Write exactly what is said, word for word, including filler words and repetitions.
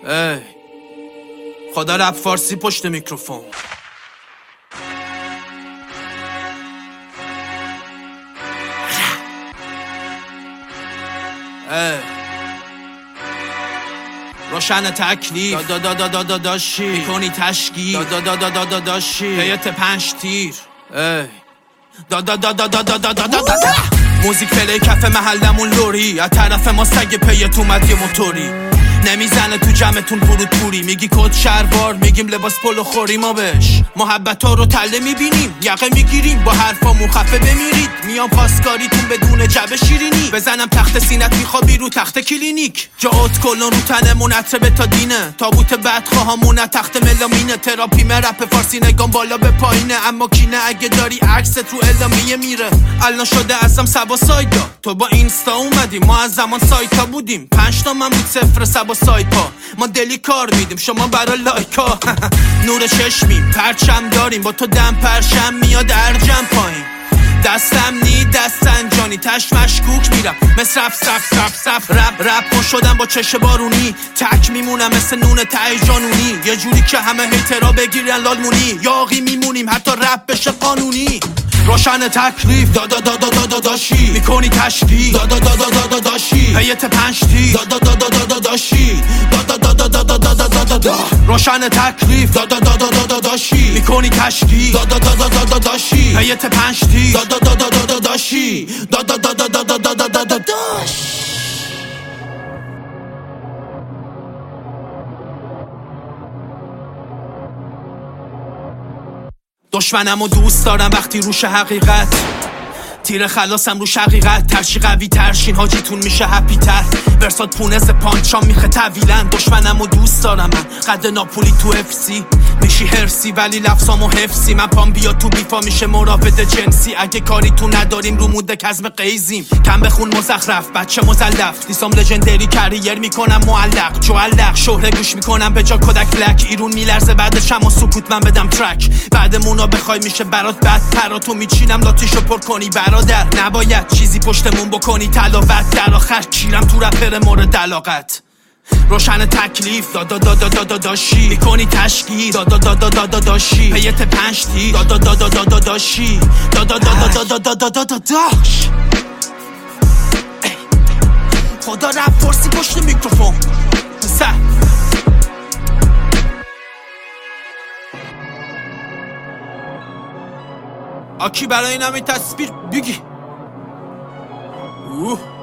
ای خدا رپ فارسی پشت میکروفون. ای روشن تکلیف دا دا دا دا دا داشی میکنی تشکیل دا دا دا دا دا داشی هیئت پنج تیر. ای دا دا دا دا دا دا دا دا دا موزیک پلی کف محلمون لوری از طرف ما سگ پیت اومد یه موتوری نمیزنه تو جمعتون پورو پوری میگی کد شربار میگیم لباس پلو خوری ما بش محبت ها رو تله میبینیم یقه میگیریم با حرفامون خفه بمیرید میام پاسکاریتون بدون جبه شیرینی بزنم تخت سینت میخوابی رو تخت کلینیک جاوت کلون رو تنمون عطر تا دینه تابوت بدخواهامون تخت ملامینه تراپی رپ فارسی نگام بالا به پایینه اما کینه اگه داری عکست رو اعلامیه میره الان شده ازم سبا سایدا تو با اینستا اومدی ما از زمان سایتا بودیم پنج تا من بود صفر سبا سایپا ما دلی کار میدیم شما برا لایکا نور چشمیم پرچم داریم با تو دم پرشم میاد ارجم پایین دستم نی دستن جانی تش مشکوک میرم مثل رف سف سف سف رپ رپ ما شدم با چش بارونی تک میمونم مثل نون ته جانونی یه جوری که همه هیترا بگیرن لالمونی یاقی میمونیم حتی رپ بشه قانونی روشن تکلیف دا دا دا دا دا دا داشی میکنی تشکیل دا دا دا دا دا دا داشی هیئت پنج تیر دا دا دا دا دا دا داشی دا دا دا دا دا دا دا دا دا دا روشن تکلیف دا دا دا دا دا دا داشی میکنی تشکیل دا دا دا دا دا دا داشی هیئت پنج تیر دا دا دا دا دا دا داشی دا دا دا دا دا دا دا دا دا داش دشمنمو دوست دارم وقتی روش حقیقت تیر خلاصم روش حقیقت ترشی قوی ترشین حاجیتون میشه هپی تر ورسات پونز پانچام میخه طویلن دشمنمو دوست دارم من قد ناپولی تو اف سی میشی هرسی ولی لفظامو حفظی من پام بیا تو بیفا میشه مراود جنسی اگه کاری تو نداریم رو مود کزم قیزیم کم بخون مزخرف بچه مزلف لیسام لژندری کریر میکنم معلق جوالق شهره گوش میکنم به جا کدک لک ایرون میلرزه بعدش اما سکوت من بدم ترک بعدمونو بخوای میشه برات بدتر تو میچینم لاتیشو پر کنی برادر نباید چیزی پشتمون بکنی تلاوت در آخر کیرم تو رپر مورد علاقت روشن تکلیف دا دا دا دا دا دا داشی میکنی تشکیل دا دا دا دا دا دا داشی هیئت پنج تیر دا دا دا دا دا دا داشی دا دا دا دا دا دا دا دا دا داش خدا رپ فارسی پشت میکروفون سه آکی برای این همه تصویر بگی اوه